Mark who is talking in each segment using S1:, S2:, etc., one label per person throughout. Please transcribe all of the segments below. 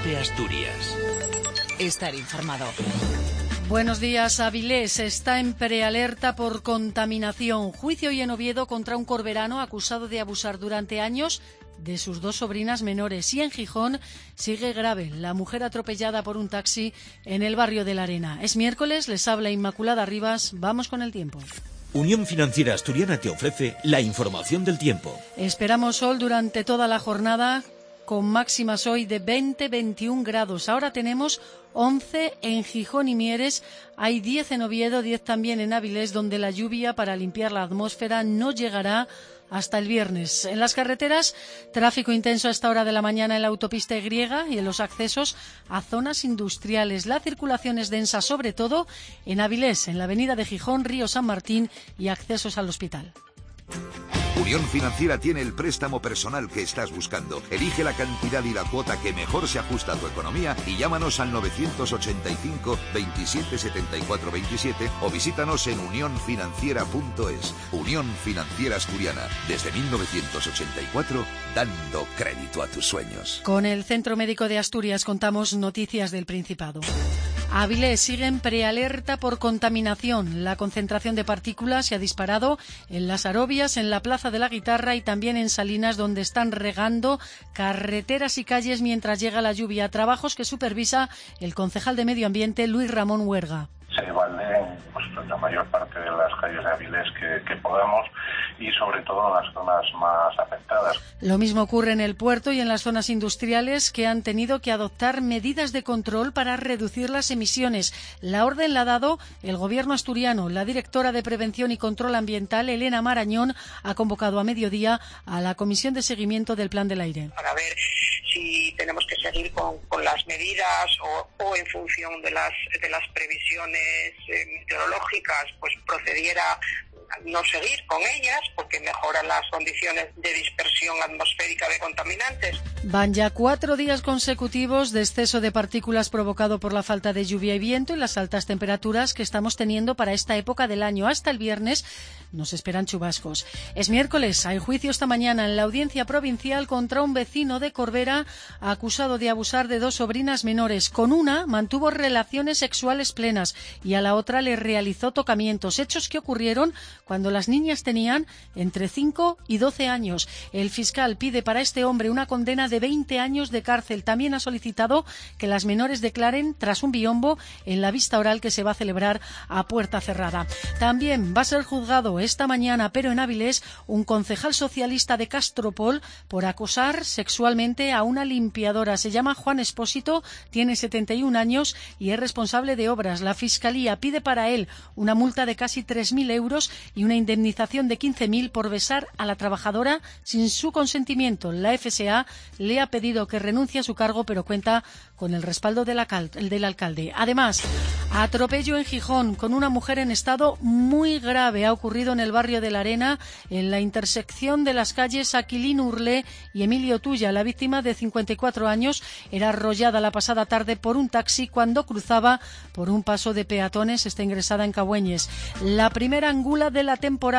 S1: COPE Asturias.
S2: Estar informado.
S3: Buenos días. Avilés está en prealerta por contaminación. Juicio hoy en Oviedo contra un corberano acusado de abusar durante años de sus dos sobrinas menores. Y en Gijón sigue grave la mujer atropellada por un taxi en el barrio de La Arena. Es miércoles, les habla Inmaculada Rivas. Vamos con el tiempo.
S1: Unión Financiera Asturiana te ofrece la información del tiempo.
S3: Esperamos sol durante toda la jornada, con máximas hoy de 20-21 grados. Ahora tenemos 11 en Gijón y Mieres, hay 10 en Oviedo, 10 también en Avilés, donde la lluvia para limpiar la atmósfera no llegará hasta el viernes. En las carreteras, tráfico intenso a esta hora de la mañana en la autopista Y y en los accesos a zonas industriales. La circulación es densa, sobre todo en Avilés, en la avenida de Gijón, Río San Martín y accesos al hospital.
S4: Unión Financiera tiene el préstamo personal que estás buscando. Elige la cantidad y la cuota que mejor se ajusta a tu economía y llámanos al 985 27 74 27 o visítanos en unionfinanciera.es. Unión Financiera Asturiana, desde 1984, dando crédito a tus sueños.
S3: Con el Centro Médico de Asturias contamos noticias del Principado. Avilés sigue en prealerta por contaminación. La concentración de partículas se ha disparado en Las Arobias, en la Plaza de la Guitarra y también en Salinas, donde están regando carreteras y calles mientras llega la lluvia. Trabajos que supervisa el concejal de Medio Ambiente, Luis Ramón Huerga.
S5: Se baldeen la mayor parte de las calles de Avilés que podamos y sobre todo en las zonas más afectadas.
S3: Lo mismo ocurre en el puerto y en las zonas industriales, que han tenido que adoptar medidas de control para reducir las emisiones. La orden la ha dado el gobierno asturiano. La directora de Prevención y Control Ambiental, Elena Marañón, ha convocado a mediodía a la Comisión de Seguimiento del Plan del Aire.
S6: Para ver si tenemos que seguir con las medidas o en función de las previsiones meteorológicas, pues procediera a no seguir con ellas porque mejoran las condiciones de dispersión atmosférica de contaminantes.
S3: Van ya 4 días consecutivos de exceso de partículas provocado por la falta de lluvia y viento y las altas temperaturas que estamos teniendo para esta época del año. Hasta el viernes nos esperan chubascos. Es miércoles, hay juicio esta mañana en la Audiencia Provincial contra un vecino de Corbera acusado de abusar de dos sobrinas menores. Con una mantuvo relaciones sexuales plenas y a la otra le realizó tocamientos, hechos que ocurrieron cuando las niñas tenían entre 5 y 12 años. El fiscal pide para este hombre una condena de 20 años de cárcel. También ha solicitado que las menores declaren tras un biombo en la vista oral que se va a celebrar a puerta cerrada. También va a ser juzgado esta mañana, pero en Avilés, un concejal socialista de Castropol por acosar sexualmente a una limpiadora. Se llama Juan Espósito, tiene 71 años y es responsable de obras. La Fiscalía pide para él una multa de casi 3.000 euros y una indemnización de 15.000 por besar a la trabajadora sin su consentimiento. La FSA le ha pedido que renuncie a su cargo, pero cuenta con el respaldo del alcalde. Además, atropello en Gijón con una mujer en estado muy grave. Ha ocurrido en el barrio de La Arena, en la intersección de las calles Aquilín Urlé y Emilio Tuya. La víctima, de 54 años, era arrollada la pasada tarde por un taxi cuando cruzaba por un paso de peatones. Está ingresada en Cabueñes. La primera angula de la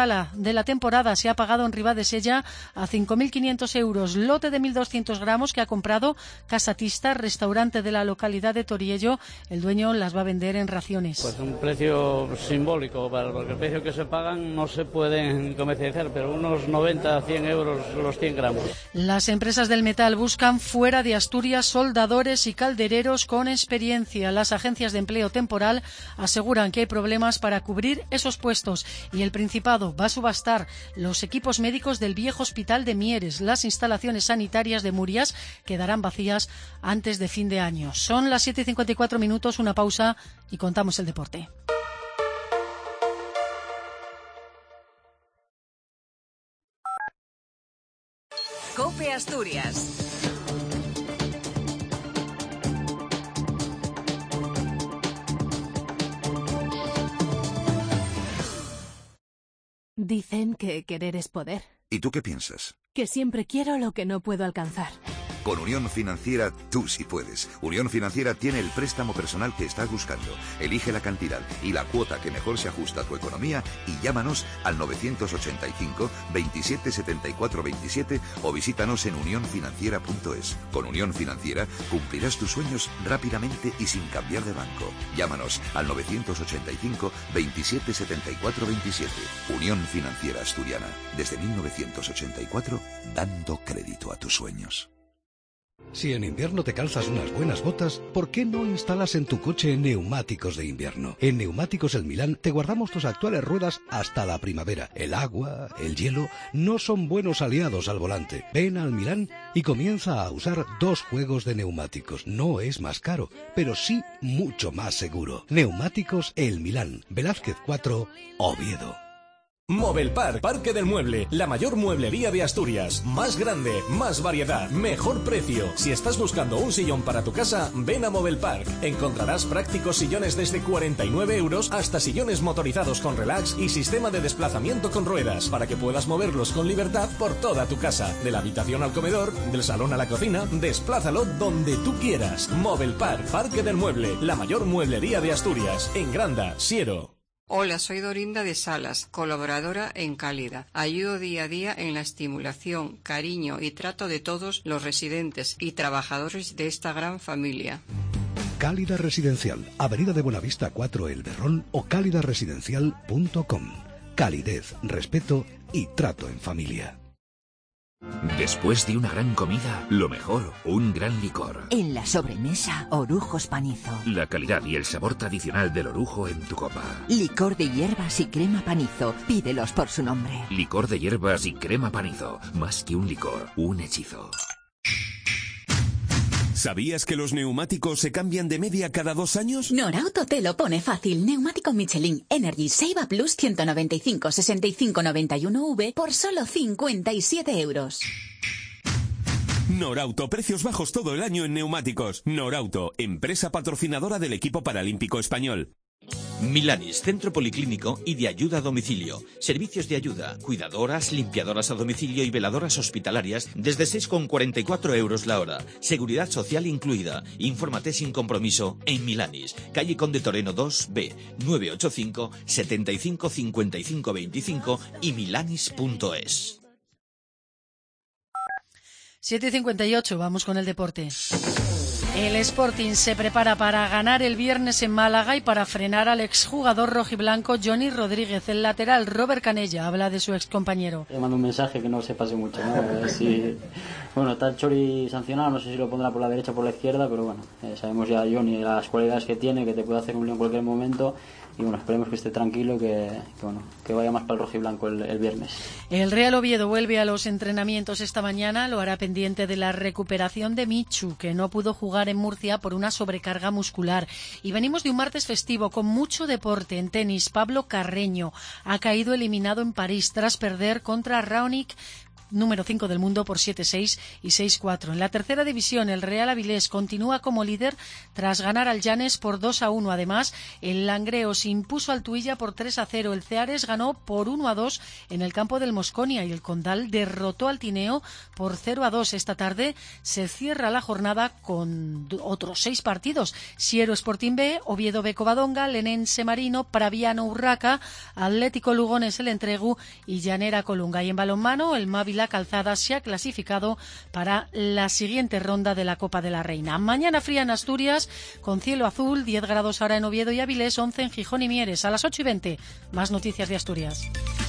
S3: temporada se ha pagado en Ribadesella a 5.500 euros. Lote de 1.200 gramos que ha comprado Casatista, restaurante de la localidad de Toriello. El dueño las va a vender en raciones.
S7: Pues un precio simbólico, porque el precio que se pagan no se pueden comercializar, pero unos 90 a 100 euros los 100 gramos.
S3: Las empresas del metal buscan fuera de Asturias soldadores y caldereros con experiencia. Las agencias de empleo temporal aseguran que hay problemas para cubrir esos puestos y el Principado va a subastar los equipos médicos del viejo hospital de Mieres. Las instalaciones sanitarias de Murias quedarán vacías antes de fin de año. Son las 7:54, una pausa y contamos el deporte.
S2: COPE Asturias.
S8: Dicen que querer es poder.
S4: ¿Y tú qué piensas?
S8: Que siempre quiero lo que no puedo alcanzar.
S4: Con Unión Financiera tú sí puedes. Unión Financiera tiene el préstamo personal que estás buscando. Elige la cantidad y la cuota que mejor se ajusta a tu economía y llámanos al 985 27 74 27 o visítanos en unionfinanciera.es. Con Unión Financiera cumplirás tus sueños rápidamente y sin cambiar de banco. Llámanos al 985 27 74 27. Unión Financiera Asturiana. Desde 1984, dando crédito a tus sueños.
S8: Si en invierno te calzas unas buenas botas, ¿por qué no instalas en tu coche neumáticos de invierno? En Neumáticos El Milán te guardamos tus actuales ruedas hasta la primavera. El agua, el hielo, no son buenos aliados al volante. Ven al Milán y comienza a usar 2 juegos de neumáticos. No es más caro, pero sí mucho más seguro. Neumáticos El Milán, Velázquez 4, Oviedo.
S9: Movelpark, Parque del Mueble, la mayor mueblería de Asturias. Más grande, más variedad, mejor precio. Si estás buscando un sillón para tu casa, ven a Movelpark. Encontrarás prácticos sillones desde 49 euros hasta sillones motorizados con relax y sistema de desplazamiento con ruedas para que puedas moverlos con libertad por toda tu casa. De la habitación al comedor, del salón a la cocina, desplázalo donde tú quieras. Movelpark, Parque del Mueble, la mayor mueblería de Asturias. En Granda, Siero.
S10: Hola, soy Dorinda de Salas, colaboradora en Cálida. Ayudo día a día en la estimulación, cariño y trato de todos los residentes y trabajadores de esta gran familia.
S8: Cálida Residencial, Avenida de Buenavista 4 El Berrón o cálidaresidencial.com. Calidez, respeto y trato en familia.
S1: Después de una gran comida, lo mejor, un gran licor.
S11: En la sobremesa, Orujos Panizo.
S1: La calidad y el sabor tradicional del orujo en tu copa.
S11: Licor de hierbas y crema Panizo. Pídelos por su nombre.
S1: Licor de hierbas y crema Panizo. Más que un licor, un hechizo.
S12: ¿Sabías que los neumáticos se cambian de media cada 2 años?
S13: Norauto te lo pone fácil. Neumático Michelin Energy Seiba Plus 195 65 91V por solo 57 euros.
S12: Norauto, precios bajos todo el año en neumáticos. Norauto, empresa patrocinadora del equipo paralímpico español.
S1: Milanis, centro policlínico y de ayuda a domicilio. Servicios de ayuda, cuidadoras, limpiadoras a domicilio y veladoras hospitalarias desde 6,44 euros la hora. Seguridad social incluida. Infórmate sin compromiso en Milanis, calle Conde Toreno 2B, 985 75 55 25 y milanis.es.
S3: 7:58, vamos con el deporte. El Sporting se prepara para ganar el viernes en Málaga y para frenar al exjugador rojiblanco Johnny Rodríguez. El lateral Robert Canella habla de su excompañero.
S14: Le mando un mensaje que no se pase mucho, ¿no? Bueno, está el Chori sancionado, no sé si lo pondrá por la derecha o por la izquierda, pero bueno, sabemos ya Johnny las cualidades que tiene, que te puede hacer un lío en cualquier momento. Y bueno, esperemos que esté tranquilo, que vaya más para el rojiblanco el viernes.
S3: El Real Oviedo vuelve a los entrenamientos esta mañana, lo hará pendiente de la recuperación de Michu, que no pudo jugar en Murcia por una sobrecarga muscular. Y venimos de un martes festivo con mucho deporte. En tenis, Pablo Carreño ha caído eliminado en París tras perder contra Raonic, número 5 del mundo, por 7-6 y 6-4. En la tercera división, el Real Avilés continúa como líder tras ganar al Llanes por 2-1. Además, el Langreo se impuso al Tuilla por 3-0. El Ceares ganó por 1-2 en el campo del Mosconia y el Condal derrotó al Tineo por 0-2. Esta tarde se cierra la jornada con otros 6 partidos. Siero Sporting B, Oviedo B Covadonga, Lenense Marino, Praviano Urraca, Atlético Lugones El Entregu y Llanera Colunga. Y en balonmano, el Mávila Calzada se ha clasificado para la siguiente ronda de la Copa de la Reina. Mañana fría en Asturias, con cielo azul, 10 grados ahora en Oviedo y Avilés, 11 en Gijón y Mieres. A las 8:20, más noticias de Asturias.